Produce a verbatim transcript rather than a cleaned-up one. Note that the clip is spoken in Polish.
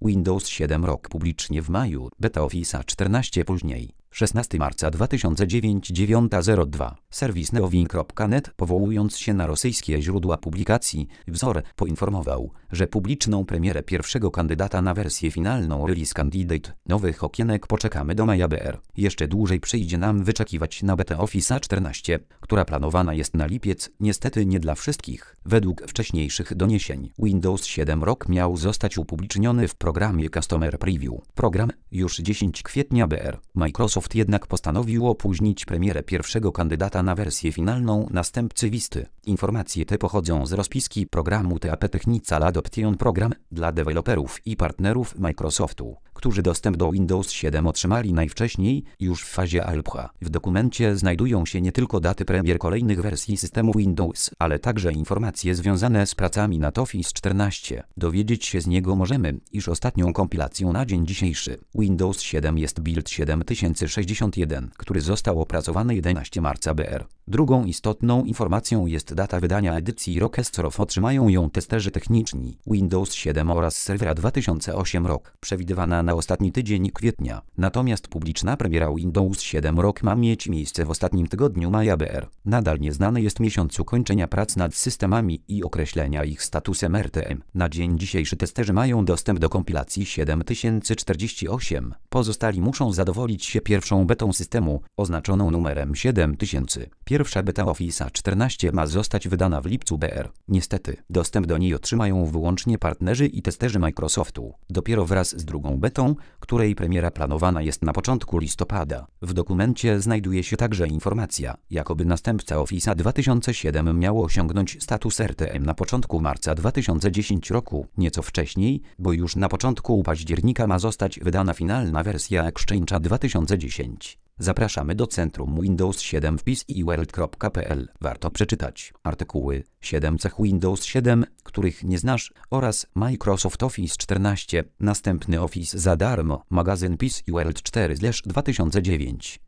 Windows siedem rok publicznie w maju, beta Office'a czternaście później. szesnastego marca dwa tysiące dziewięć dziewiąta zero dwa. Serwis neowin kropka net, powołując się na rosyjskie źródła publikacji, wzór, poinformował, że publiczną premierę pierwszego kandydata na wersję finalną Release Candidate nowych okienek poczekamy do maja B R. Jeszcze dłużej przyjdzie nam wyczekiwać na betę Office'a czternaście, która planowana jest na lipiec, niestety nie dla wszystkich. Według wcześniejszych doniesień, Windows siedem rok miał zostać upubliczniony w programie Customer Preview. Program już dziesiątego kwietnia B R. Microsoft jednak postanowił opóźnić premierę pierwszego kandydata na wersję finalną następcy Visty. Informacje te pochodzą z rozpiski programu T A P Technical Adoption Program dla deweloperów i partnerów Microsoftu, którzy dostęp do Windows siedem otrzymali najwcześniej już w fazie alpha. W dokumencie znajdują się nie tylko daty premier kolejnych wersji systemu Windows, ale także informacje związane z pracami nad Office czternaście. Dowiedzieć się z niego możemy, iż ostatnią kompilacją na dzień dzisiejszy Windows siedem jest build siedem tysięcy sześćdziesiąt jeden, który został opracowany jedenastego marca B R. Drugą istotną informacją jest data wydania edycji Rockestrof. Otrzymają ją testerzy techniczni Windows siedem oraz serwera dwa tysiące ósmy rok, przewidywana na ostatni tydzień kwietnia. Natomiast publiczna premiera Windows siedem rok ma mieć miejsce w ostatnim tygodniu maja B R. Nadal nieznany jest miesiąc ukończenia prac nad systemami i określenia ich statusem R T M. Na dzień dzisiejszy testerzy mają dostęp do kompilacji siedem tysięcy czterdzieści osiem. Pozostali muszą zadowolić się pierwszą betą systemu, oznaczoną numerem siedem tysięcy. Pierwsza beta Office'a czternaście ma zostać wydana w lipcu B R. Niestety, dostęp do niej otrzymają wyłącznie partnerzy i testerzy Microsoftu. Dopiero wraz z drugą betą, której premiera planowana jest na początku listopada. W dokumencie znajduje się także informacja, jakoby następca Office'a dwa tysiące siedem miał osiągnąć status R T M na początku marca dwa tysiące dziesiątego roku, nieco wcześniej, bo już na początku października ma zostać wydana finalna wersja Exchange'a dwa tysiące dziesięć. Zapraszamy do Centrum Windows siedem w p c i world kropka p l. Warto przeczytać artykuły siedem cech Windows siedem, których nie znasz, oraz Microsoft Office czternaście, następny Office za darmo, magazyn P C i World cztery dwa tysiące dziewięć.